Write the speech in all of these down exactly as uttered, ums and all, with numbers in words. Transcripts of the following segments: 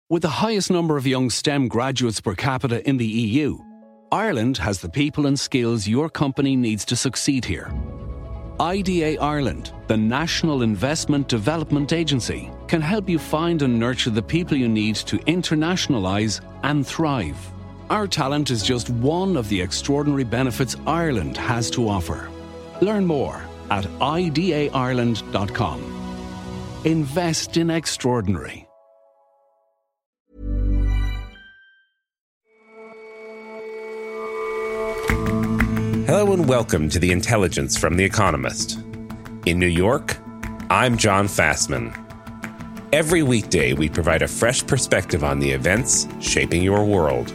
With the highest number of young STEM graduates per capita in the E U, Ireland has the people and skills your company needs to succeed here. I D A Ireland, the National Investment Development Agency, can help you find and nurture the people you need to internationalise and thrive. Our talent is just one of the extraordinary benefits Ireland has to offer. Learn more at I D A Ireland dot com. Invest in extraordinary. Hello and welcome to The Intelligence from The Economist. In New York, I'm John Fassman. Every weekday, we provide a fresh perspective on the events shaping your world.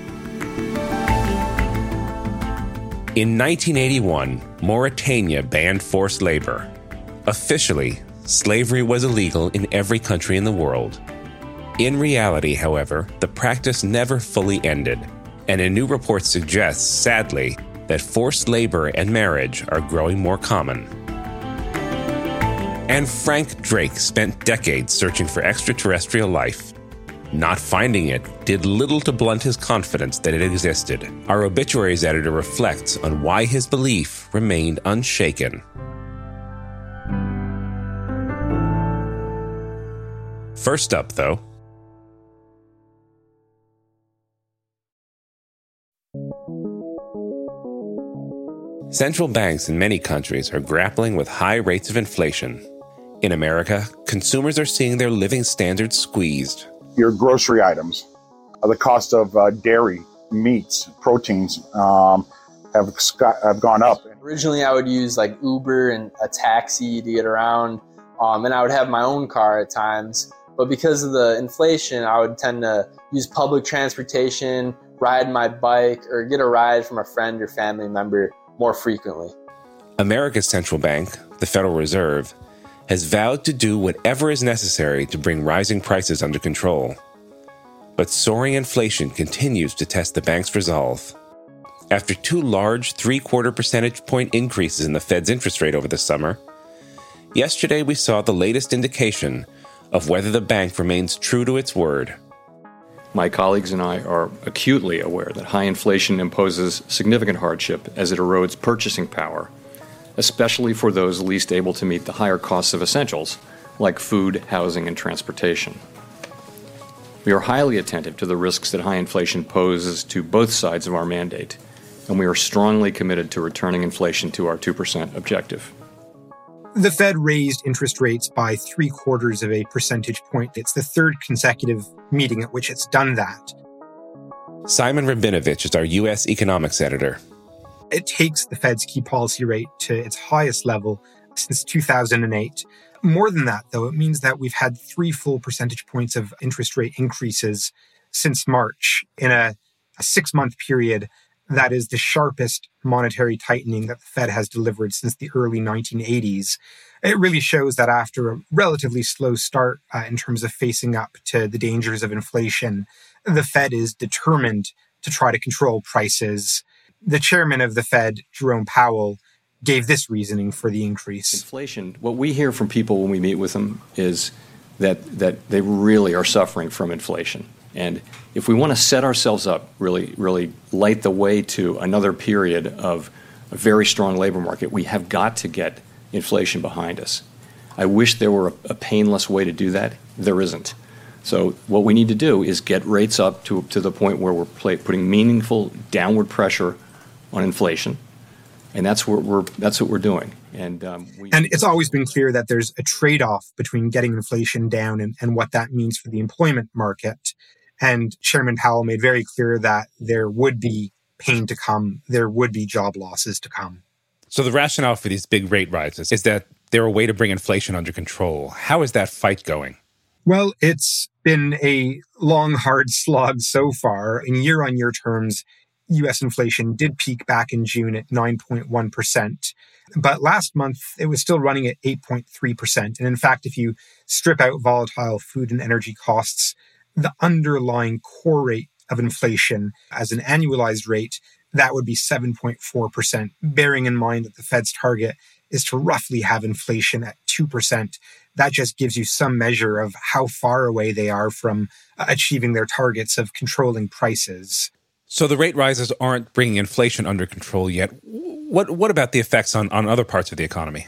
In nineteen eighty-one, Mauritania banned forced labor. Officially, slavery was illegal in every country in the world. In reality, however, the practice never fully ended, and a new report suggests, sadly, that forced labor and marriage are growing more common. And Frank Drake spent decades searching for extraterrestrial life. Not finding it did little to blunt his confidence that it existed. Our obituaries editor reflects on why his belief remained unshaken. First up, though, central banks in many countries are grappling with high rates of inflation. In America, consumers are seeing their living standards squeezed. Your grocery items, uh, the cost of uh, dairy, meats, proteins um, have, sc- have gone up. Originally, I would use like Uber and a taxi to get around, um, and I would have my own car at times. But because of the inflation, I would tend to use public transportation, ride my bike, or get a ride from a friend or family member more frequently. America's central bank, the Federal Reserve, has vowed to do whatever is necessary to bring rising prices under control. But soaring inflation continues to test the bank's resolve. After two large three-quarter percentage point increases in the Fed's interest rate over the summer, yesterday we saw the latest indication of whether the bank remains true to its word. My colleagues and I are acutely aware that high inflation imposes significant hardship as it erodes purchasing power, especially for those least able to meet the higher costs of essentials, like food, housing, and transportation. We are highly attentive to the risks that high inflation poses to both sides of our mandate, and we are strongly committed to returning inflation to our two percent objective. The Fed raised interest rates by three quarters of a percentage point. It's the third consecutive meeting at which it's done that. Simon Rabinovich is our U S economics editor. It takes the Fed's key policy rate to its highest level since two thousand eight. More than that, though, it means that we've had three full percentage points of interest rate increases since March in a, a six-month period. That is the sharpest monetary tightening that the Fed has delivered since the early nineteen eighties. It really shows that after a relatively slow start uh, in terms of facing up to the dangers of inflation, the Fed is determined to try to control prices. The chairman of the Fed, Jerome Powell, gave this reasoning for the increase. Inflation, what we hear from people when we meet with them is that, that they really are suffering from inflation. And if we want to set ourselves up, really, really light the way to another period of a very strong labor market, we have got to get inflation behind us. I wish there were a, a painless way to do that. There isn't. So what we need to do is get rates up to, to the point where we're play, putting meaningful downward pressure on inflation. And that's what we're, that's what we're doing. And, um, we, and it's always been clear that there's a trade-off between getting inflation down and, and what that means for the employment market. And Chairman Powell made very clear that there would be pain to come. There would be job losses to come. So the rationale for these big rate rises is that they're a way to bring inflation under control. How is that fight going? Well, it's been a long, hard slog so far. In year-on-year terms, U S inflation did peak back in June at nine point one percent. But last month, it was still running at eight point three percent. And in fact, if you strip out volatile food and energy costs, the underlying core rate of inflation as an annualized rate, that would be seven point four percent, bearing in mind that the Fed's target is to roughly have inflation at two percent. That just gives you some measure of how far away they are from achieving their targets of controlling prices. So the rate rises aren't bringing inflation under control yet. What what about the effects on, on other parts of the economy?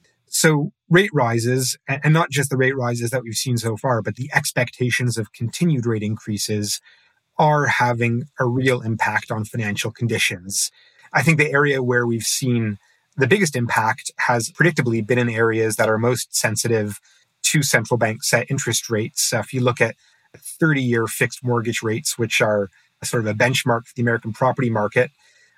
So rate rises, and not just the rate rises that we've seen so far, but the expectations of continued rate increases are having a real impact on financial conditions. I think the area where we've seen the biggest impact has predictably been in areas that are most sensitive to central bank set interest rates. Uh, if you look at thirty-year fixed mortgage rates, which are sort of a benchmark for the American property market,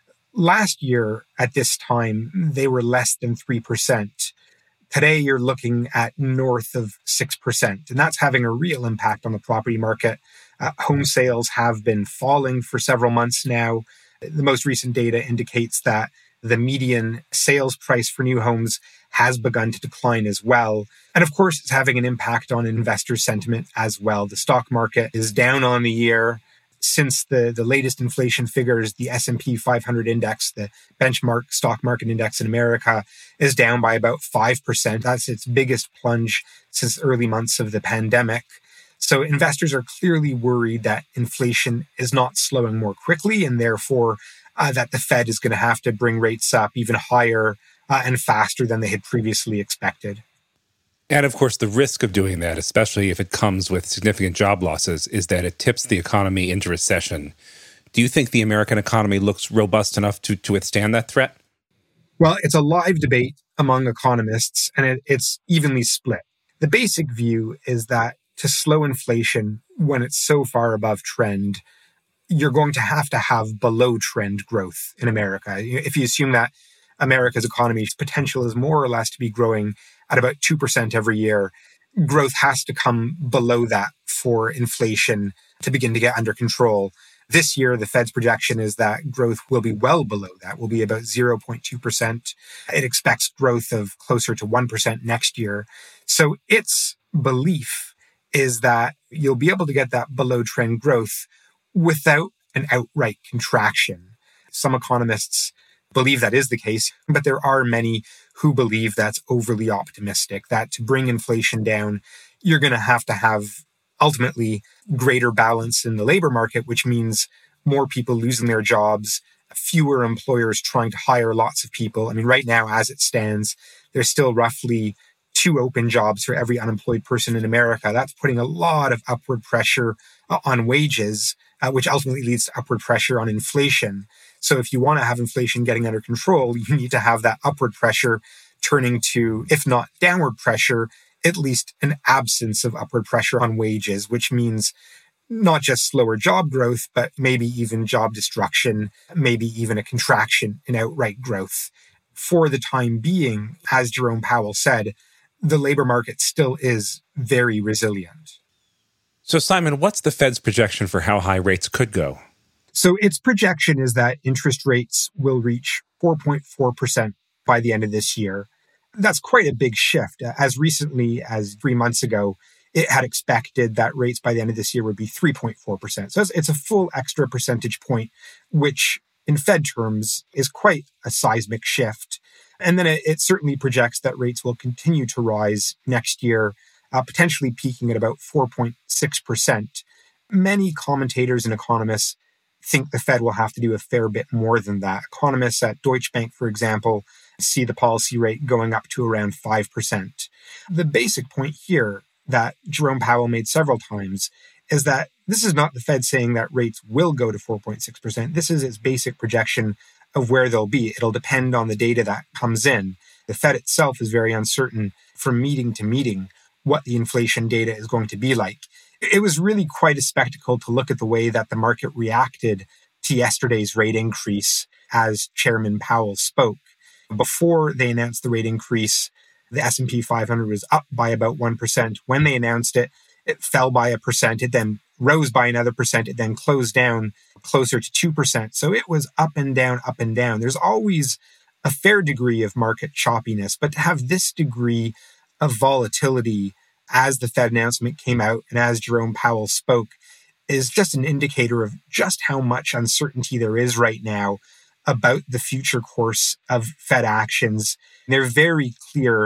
last year at this time, they were less than three percent. Today, you're looking at north of six percent, and that's having a real impact on the property market. Uh, home sales have been falling for several months now. The most recent data indicates that the median sales price for new homes has begun to decline as well. And of course, it's having an impact on investor sentiment as well. The stock market is down on the year. Since the, the latest inflation figures, the S and P five hundred index, the benchmark stock market index in America, is down by about five percent. That's its biggest plunge since early months of the pandemic. So investors are clearly worried that inflation is not slowing more quickly, and therefore uh, that the Fed is going to have to bring rates up even higher uh, and faster than they had previously expected. And of course, the risk of doing that, especially if it comes with significant job losses, is that it tips the economy into recession. Do you think the American economy looks robust enough to, to withstand that threat? Well, it's a live debate among economists, and it, it's evenly split. The basic view is that to slow inflation when it's so far above trend, you're going to have to have below trend growth in America. If you assume that America's economy's potential is more or less to be growing at about two percent every year, growth has to come below that for inflation to begin to get under control. This year, the Fed's projection is that growth will be well below that, will be about zero point two percent. It expects growth of closer to one percent next year. So its belief is that you'll be able to get that below trend growth without an outright contraction. Some economists believe that is the case, but there are many who believe that's overly optimistic, that to bring inflation down, you're going to have to have ultimately greater balance in the labor market, which means more people losing their jobs, fewer employers trying to hire lots of people. I mean, right now, as it stands, there's still roughly two open jobs for every unemployed person in America. That's putting a lot of upward pressure on wages, uh, which ultimately leads to upward pressure on inflation. So if you want to have inflation getting under control, you need to have that upward pressure turning to, if not downward pressure, at least an absence of upward pressure on wages, which means not just slower job growth, but maybe even job destruction, maybe even a contraction in outright growth. For the time being, as Jerome Powell said, the labor market still is very resilient. So, Simon, what's the Fed's projection for how high rates could go? So its projection is that interest rates will reach four point four percent by the end of this year. That's quite a big shift. As recently as three months ago, it had expected that rates by the end of this year would be three point four percent. So it's, it's a full extra percentage point, which in Fed terms is quite a seismic shift. And then it, it certainly projects that rates will continue to rise next year, uh, potentially peaking at about four point six percent. Many commentators and economists think the Fed will have to do a fair bit more than that. Economists at Deutsche Bank, for example, see the policy rate going up to around five percent. The basic point here that Jerome Powell made several times is that this is not the Fed saying that rates will go to four point six percent. This is its basic projection of where they'll be. It'll depend on the data that comes in. The Fed itself is very uncertain from meeting to meeting what the inflation data is going to be like. It was really quite a spectacle to look at the way that the market reacted to yesterday's rate increase as Chairman Powell spoke. Before they announced the rate increase, the S and P five hundred was up by about one percent. When they announced it, it fell by a percent. It then rose by another percent. It then closed down closer to two percent. So it was up and down, up and down. There's always a fair degree of market choppiness, but to have this degree of volatility as the Fed announcement came out and as Jerome Powell spoke is just an indicator of just how much uncertainty there is right now about the future course of Fed actions. They're very clear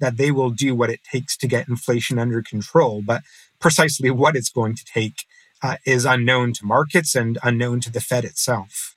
that they will do what it takes to get inflation under control. But precisely what it's going to take uh, is unknown to markets and unknown to the Fed itself.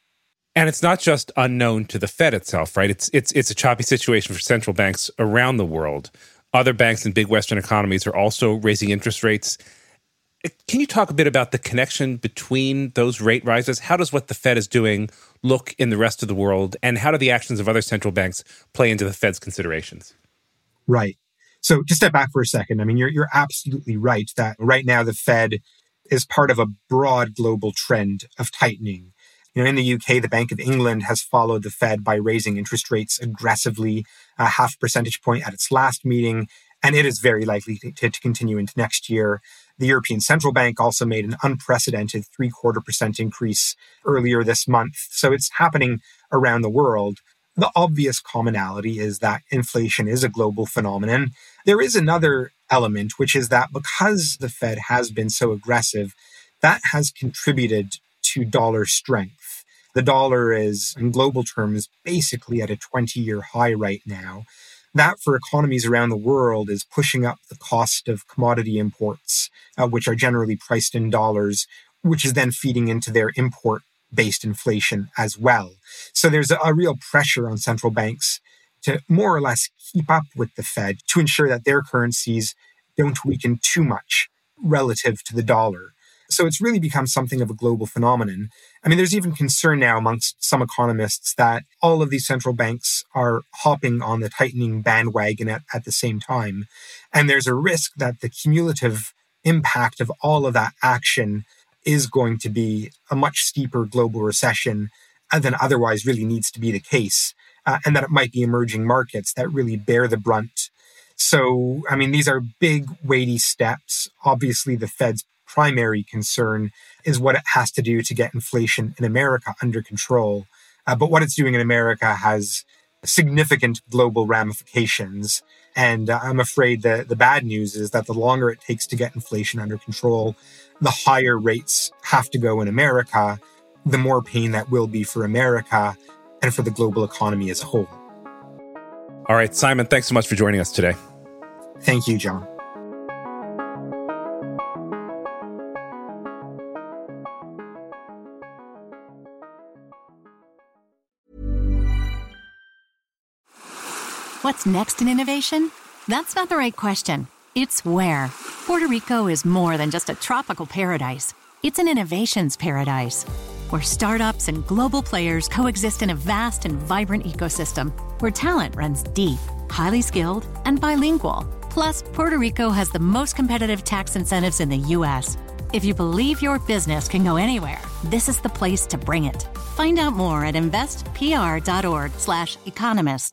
And it's not just unknown to the Fed itself, right? It's it's it's a choppy situation for central banks around the world. Other banks in big Western economies are also raising interest rates. Can you talk a bit about the connection between those rate rises? How does what the Fed is doing look in the rest of the world? And how do the actions of other central banks play into the Fed's considerations? Right. So to step back for a second, I mean, you're you're absolutely right that right now the Fed is part of a broad global trend of tightening. You know, in the U K, the Bank of England has followed the Fed by raising interest rates aggressively, a half percentage point at its last meeting, and it is very likely to, to continue into next year. The European Central Bank also made an unprecedented three-quarter percent increase earlier this month. So it's happening around the world. The obvious commonality is that inflation is a global phenomenon. There is another element, which is that because the Fed has been so aggressive, that has contributed to dollar strength. The dollar is, in global terms, basically at a twenty-year high right now. That, for economies around the world, is pushing up the cost of commodity imports, uh, which are generally priced in dollars, which is then feeding into their import-based inflation as well. So there's a, a real pressure on central banks to more or less keep up with the Fed to ensure that their currencies don't weaken too much relative to the dollar. So it's really become something of a global phenomenon. I mean, there's even concern now amongst some economists that all of these central banks are hopping on the tightening bandwagon at, at the same time. And there's a risk that the cumulative impact of all of that action is going to be a much steeper global recession than otherwise really needs to be the case, uh, and that it might be emerging markets that really bear the brunt. So, I mean, these are big, weighty steps. Obviously, the Fed's primary concern is what it has to do to get inflation in America under control. Uh, but what it's doing in America has significant global ramifications. And uh, I'm afraid that the bad news is that the longer it takes to get inflation under control, the higher rates have to go in America, the more pain that will be for America and for the global economy as a whole. All right, Simon, thanks so much for joining us today. Thank you, John. What's next in innovation? That's not the right question. It's where. Puerto Rico is more than just a tropical paradise. It's an innovations paradise, where startups and global players coexist in a vast and vibrant ecosystem, where talent runs deep, highly skilled, and bilingual. Plus, Puerto Rico has the most competitive tax incentives in the U S. If you believe your business can go anywhere, this is the place to bring it. Find out more at investpr.org slash economist.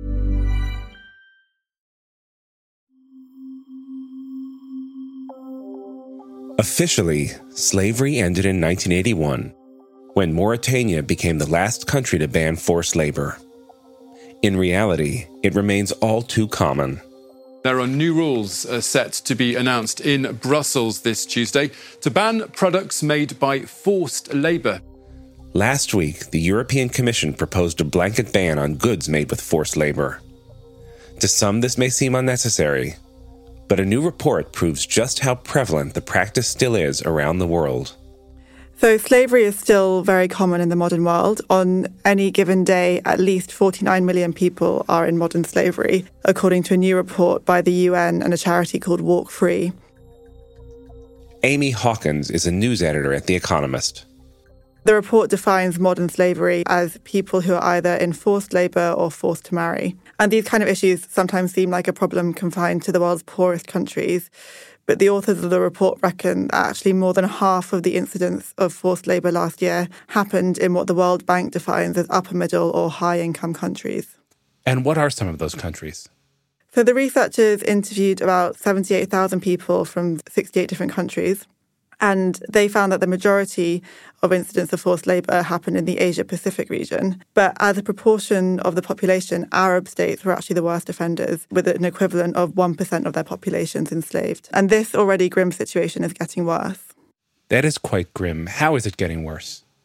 Officially, slavery ended in nineteen eighty-one, when Mauritania became the last country to ban forced labor. In reality, it remains all too common. There are new rules uh, set to be announced in Brussels this Tuesday to ban products made by forced labor. Last week, the European Commission proposed a blanket ban on goods made with forced labor. To some, this may seem unnecessary, but a new report proves just how prevalent the practice still is around the world. So slavery is still very common in the modern world. On any given day, at least forty-nine million people are in modern slavery, according to a new report by the U N and a charity called Walk Free. Amy Hawkins is a news editor at The Economist. The report defines modern slavery as people who are either in forced labour or forced to marry. And these kind of issues sometimes seem like a problem confined to the world's poorest countries. But the authors of the report reckon that actually more than half of the incidents of forced labour last year happened in what the World Bank defines as upper middle or high income countries. And what are some of those countries? So the researchers interviewed about seventy-eight thousand people from sixty-eight different countries. And they found that the majority of incidents of forced labour happened in the Asia-Pacific region. But as a proportion of the population, Arab states were actually the worst offenders, with an equivalent of one percent of their populations enslaved. And this already grim situation is getting worse. That is quite grim. How is it getting worse?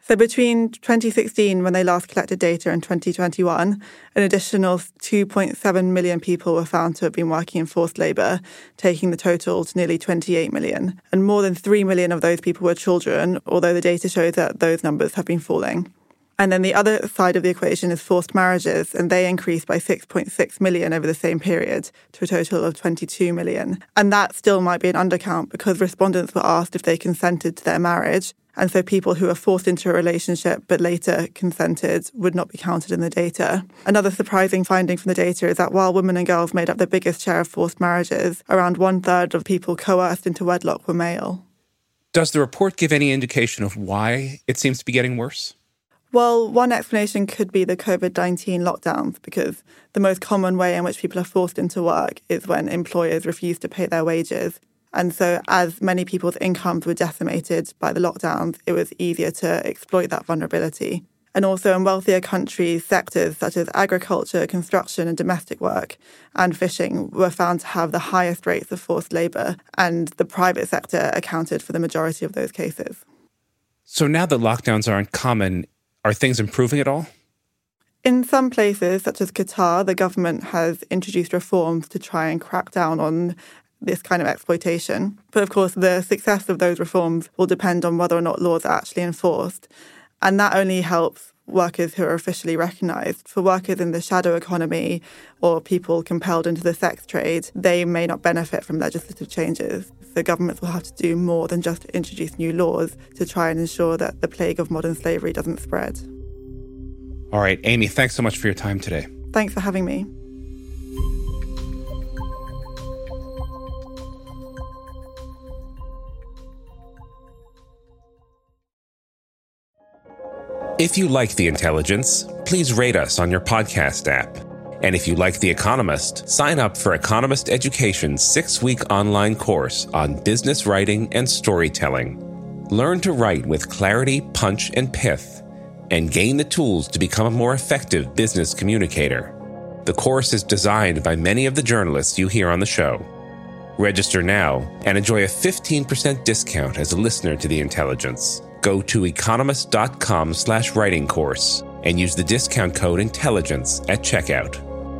So between twenty sixteen, when they last collected data, and twenty twenty-one, an additional two point seven million people were found to have been working in forced labour, taking the total to nearly twenty-eight million. And more than three million of those people were children, although the data shows that those numbers have been falling. And then the other side of the equation is forced marriages, and they increased by six point six million over the same period to a total of twenty-two million. And that still might be an undercount because respondents were asked if they consented to their marriage. And so people who are forced into a relationship but later consented would not be counted in the data. Another surprising finding from the data is that while women and girls made up the biggest share of forced marriages, around one third of people coerced into wedlock were male. Does the report give any indication of why it seems to be getting worse? Well, one explanation could be the covid nineteen lockdowns, because the most common way in which people are forced into work is when employers refuse to pay their wages. And so as many people's incomes were decimated by the lockdowns, it was easier to exploit that vulnerability. And also in wealthier countries, sectors such as agriculture, construction and domestic work and fishing were found to have the highest rates of forced labour, and the private sector accounted for the majority of those cases. So now that lockdowns aren't common, are things improving at all? In some places, such as Qatar, the government has introduced reforms to try and crack down on this kind of exploitation. But of course, the success of those reforms will depend on whether or not laws are actually enforced. And that only helps workers who are officially recognised. For workers in the shadow economy or people compelled into the sex trade, they may not benefit from legislative changes. So governments will have to do more than just introduce new laws to try and ensure that the plague of modern slavery doesn't spread. All right, Amy, thanks so much for your time today. Thanks for having me. If you like The Intelligence, please rate us on your podcast app. And if you like The Economist, sign up for Economist Education's six-week online course on business writing and storytelling. Learn to write with clarity, punch, and pith, and gain the tools to become a more effective business communicator. The course is designed by many of the journalists you hear on the show. Register now and enjoy a fifteen percent discount as a listener to The Intelligence. Go to economist.com slash writing course and use the discount code INTELLIGENCE at checkout.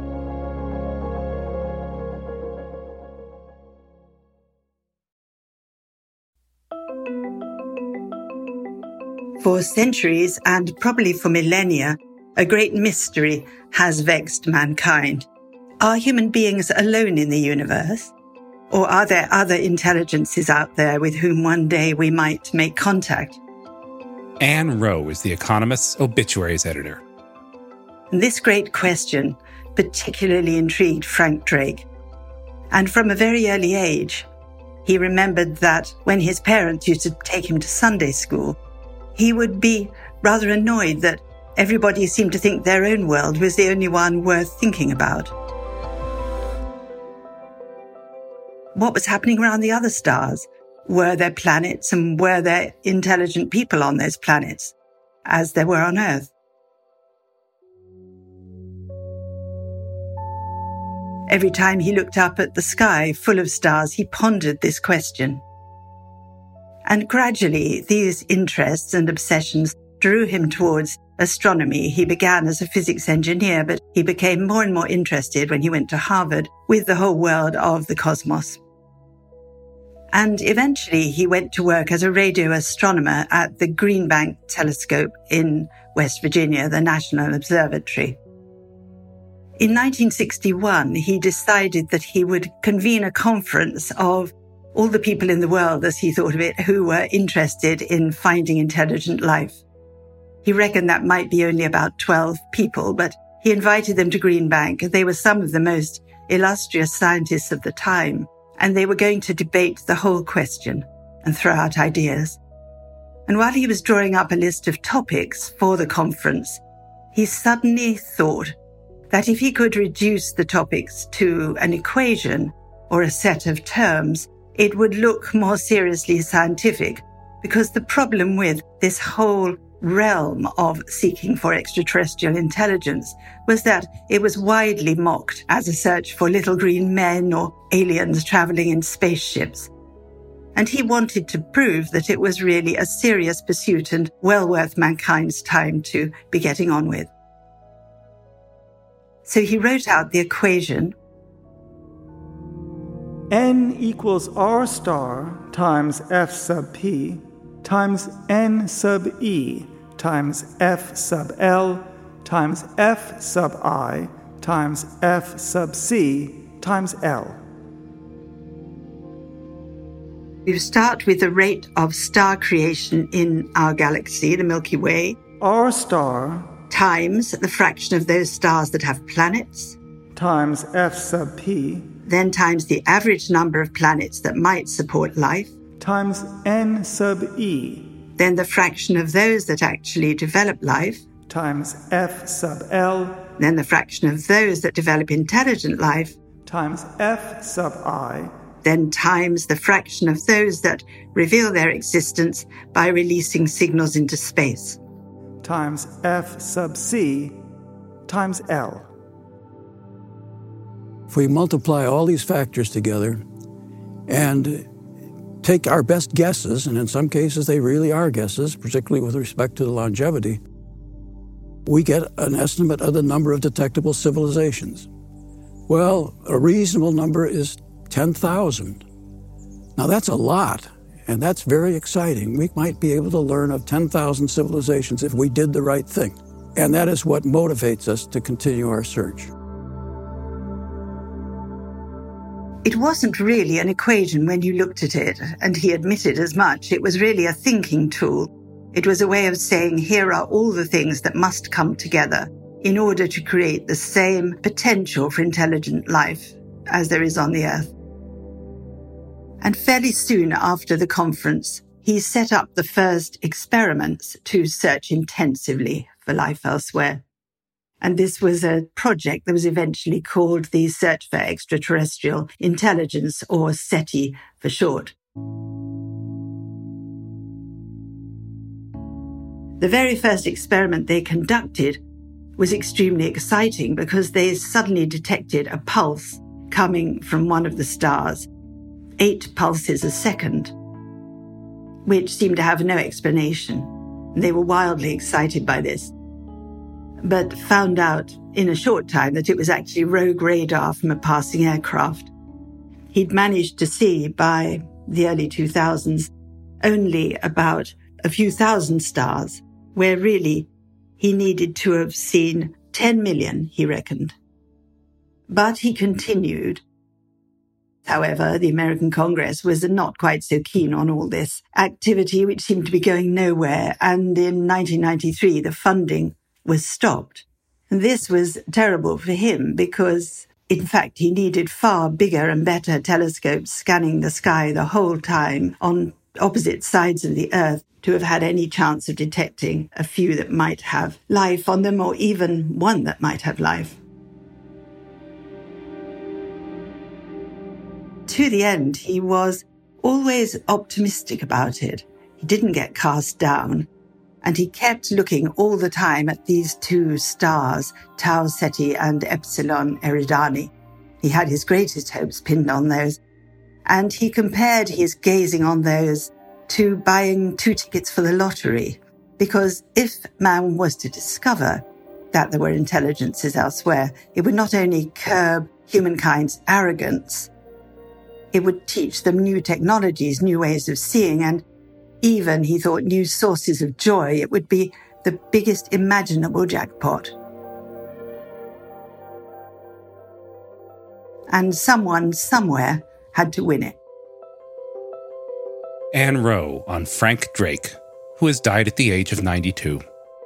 For centuries, and probably for millennia, a great mystery has vexed mankind. Are human beings alone in the universe? Or are there other intelligences out there with whom one day we might make contact? Anne Rowe is The Economist's obituaries editor. This great question particularly intrigued Frank Drake. And from a very early age, he remembered that when his parents used to take him to Sunday school, he would be rather annoyed that everybody seemed to think their own world was the only one worth thinking about. What was happening around the other stars? Were there planets, and were there intelligent people on those planets, as there were on Earth? Every time he looked up at the sky full of stars, he pondered this question. And gradually, these interests and obsessions drew him towards astronomy. He began as a physics engineer, but he became more and more interested when he went to Harvard with the whole world of the cosmos. And eventually he went to work as a radio astronomer at the Green Bank Telescope in West Virginia, the National Observatory. In nineteen sixty-one, he decided that he would convene a conference of all the people in the world, as he thought of it, who were interested in finding intelligent life. He reckoned that might be only about twelve people, but he invited them to Green Bank. They were some of the most illustrious scientists of the time, and they were going to debate the whole question and throw out ideas. And while he was drawing up a list of topics for the conference, he suddenly thought that if he could reduce the topics to an equation or a set of terms, it would look more seriously scientific, because the problem with this whole realm of seeking for extraterrestrial intelligence was that it was widely mocked as a search for little green men or aliens traveling in spaceships. and he wanted to prove that it was really a serious pursuit and well worth mankind's time to be getting on with. So he wrote out the equation. N equals R star times F sub P times N sub E times F sub L times F sub I times F sub C times L. You start with the rate of star creation in our galaxy, the Milky Way. R star times the fraction of those stars that have planets. Times F sub P. Then times the average number of planets that might support life. Times N sub E. Then the fraction of those that actually develop life. Times F sub L. Then the fraction of those that develop intelligent life. Times F sub I. Then times the fraction of those that reveal their existence by releasing signals into space. Times F sub C times L. If we multiply all these factors together and take our best guesses, and in some cases they really are guesses, particularly with respect to the longevity, we get an estimate of the number of detectable civilizations. Well, a reasonable number is ten thousand. Now that's a lot, and that's very exciting. We might be able to learn of ten thousand civilizations if we did the right thing. And that is what motivates us to continue our search. It wasn't really an equation when you looked at it, and he admitted as much. It was really a thinking tool. It was a way of saying, here are all the things that must come together in order to create the same potential for intelligent life as there is on the Earth. And fairly soon after the conference, he set up the first experiments to search intensively for life elsewhere. And this was a project that was eventually called the Search for Extraterrestrial Intelligence, or SETI for short. The very first experiment they conducted was extremely exciting because they suddenly detected a pulse coming from one of the stars, eight pulses a second, which seemed to have no explanation. They were wildly excited by this, but found out in a short time that it was actually rogue radar from a passing aircraft. He'd managed to see by the early two thousands only about a few thousand stars, where really he needed to have seen ten million, he reckoned. But he continued. However, the American Congress was not quite so keen on all this activity, which seemed to be going nowhere, and in nineteen ninety-three the funding was stopped. And this was terrible for him because, in fact, he needed far bigger and better telescopes scanning the sky the whole time on opposite sides of the Earth to have had any chance of detecting a few that might have life on them, or even one that might have life. To the end, he was always optimistic about it. He didn't get cast down. And he kept looking all the time at these two stars, Tau Ceti and Epsilon Eridani. He had his greatest hopes pinned on those. And he compared his gazing on those to buying two tickets for the lottery. Because if man was to discover that there were intelligences elsewhere, it would not only curb humankind's arrogance, it would teach them new technologies, new ways of seeing, and even, he thought, new sources of joy. It would be the biggest imaginable jackpot. And someone, somewhere, had to win it. Anne Rowe on Frank Drake, who has died at the age of ninety-two.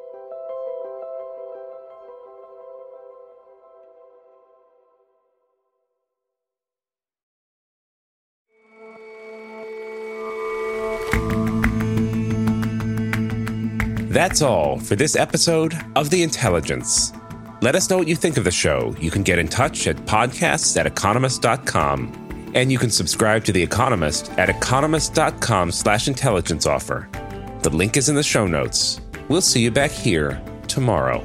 That's all for this episode of The Intelligence. Let us know what you think of the show. You can get in touch at podcasts at economist dot com. And you can subscribe to The Economist at economist dot com slash intelligence offer. The link is in the show notes. We'll see you back here tomorrow.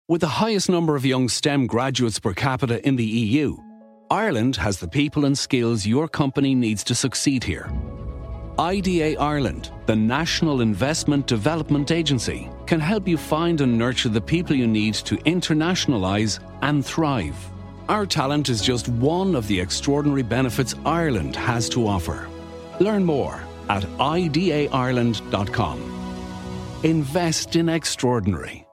With the highest number of young STEM graduates per capita in the E U, Ireland has the people and skills your company needs to succeed here. I D A Ireland, the National Investment Development Agency, can help you find and nurture the people you need to internationalise and thrive. Our talent is just one of the extraordinary benefits Ireland has to offer. Learn more at I D A Ireland dot com. Invest in extraordinary.